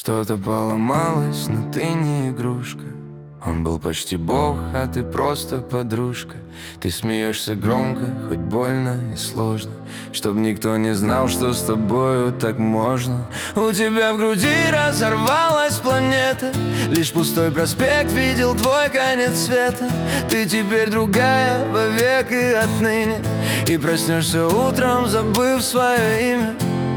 Что-то поломалось, но ты не игрушка. Он был почти бог, а ты просто подружка. Ты смеешься громко, хоть больно и сложно, чтоб никто не знал, что с тобою так можно. У тебя в груди разорвалась планета, лишь пустой проспект видел твой конец света. Ты теперь другая вовек и отныне, и проснешься утром, забыв свое имя.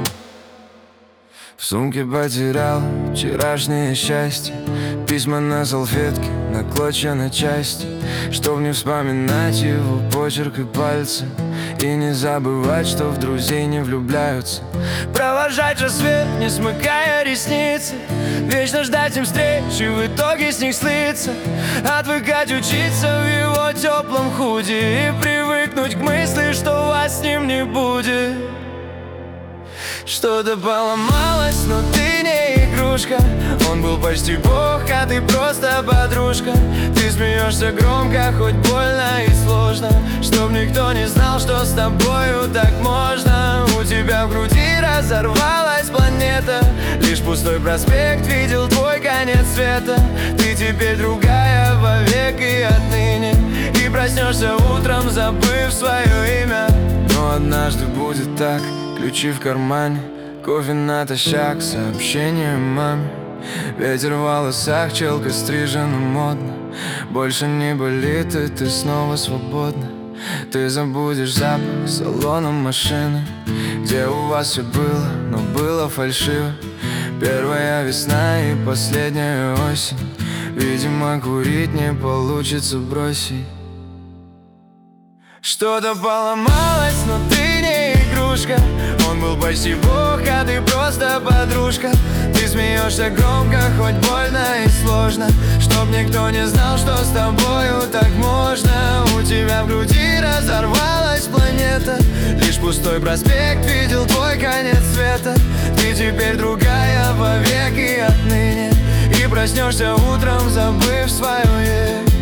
В сумке потерял вчерашнее счастье, письма на салфетке, на клочья, на части, чтоб не вспоминать его почерк и пальцы, и не забывать, что в друзей не влюбляются. Провожать рассвет, не смыкая ресницы, вечно ждать им встречи, в итоге с них слиться. Отвыкать учиться в его теплом худи и привыкнуть к мысли, что вас с ним не будет. Что-то поломалось, но ты не игрушка. Он был почти бог, а ты просто подружка. Ты смеешься громко, хоть больно и сложно, чтоб никто не знал, что с тобою так можно. У тебя в груди разорвалась планета, лишь пустой проспект видел твой конец света. Ты теперь другая вовек и отныне, и проснешься утром, забыв свое имя. Но однажды будет так. Ключи в кармане, кофе натощак, сообщение маме. Ветер в волосах, челка стрижена модно. Больше не болит, и ты снова свободна. Ты забудешь запах салона машины, где у вас все было, но было фальшиво. Первая весна и последняя осень, видимо, курить не получится бросить. Что-то поломалось, но ты не игрушка. Он был почти бог, а ты просто подружка. Ты смеешься громко, хоть больно и сложно, чтоб никто не знал, что с тобою так можно. У тебя в груди разорвалась планета, лишь пустой проспект видел твой конец света. Ты теперь другая вовек и отныне, и проснешься утром, забыв свое «я».